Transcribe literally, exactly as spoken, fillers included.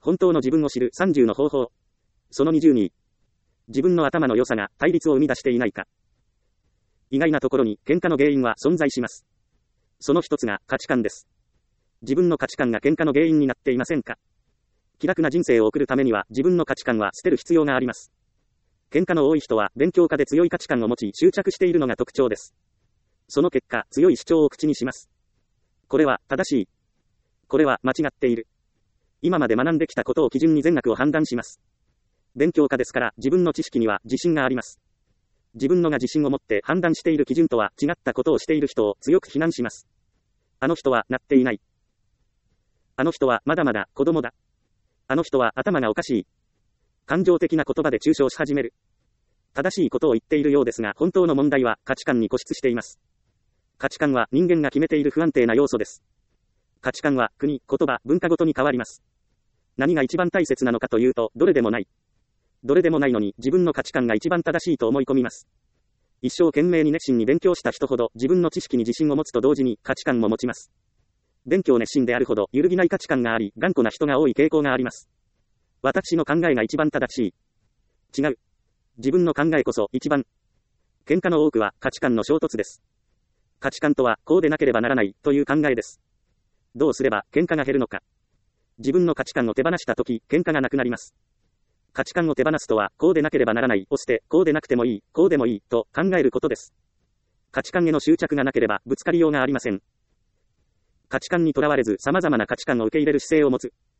本当の自分を知るさんじゅうの方法。そのにじゅうに。自分の頭の良さが対立を生み出していないか。意外なところに喧嘩の原因は存在します。その一つが価値観です。自分の価値観が喧嘩の原因になっていませんか？気楽な人生を送るためには自分の価値観は捨てる必要があります。喧嘩の多い人は勉強家で強い価値観を持ち執着しているのが特徴です。その結果、強い主張を口にします。これは正しい。これは間違っている。今まで学んできたことを基準に善悪を判断します。勉強家ですから自分の知識には自信があります。自分のが自信を持って判断している基準とは違ったことをしている人を強く非難します。あの人はなっていない。あの人はまだまだ子供だ。あの人は頭がおかしい。感情的な言葉で中傷し始める。正しいことを言っているようですが、本当の問題は価値観に固執しています。価値観は人間が決めている不安定な要素です。価値観は国、言葉、文化ごとに変わります。何が一番大切なのかというと、どれでもない。どれでもないのに自分の価値観が一番正しいと思い込みます。一生懸命に熱心に勉強した人ほど自分の知識に自信を持つと同時に価値観も持ちます。勉強熱心であるほど揺るぎない価値観があり、頑固な人が多い傾向があります。私の考えが一番正しい。違う。自分の考えこそ一番。喧嘩の多くは価値観の衝突です。価値観とはこうでなければならないという考えです。どうすれば喧嘩が減るのか。自分の価値観を手放したとき、喧嘩がなくなります。価値観を手放すとは、こうでなければならないを捨て、こうでなくてもいい、こうでもいい、と考えることです。価値観への執着がなければ、ぶつかりようがありません。価値観にとらわれず、様々な価値観を受け入れる姿勢を持つ。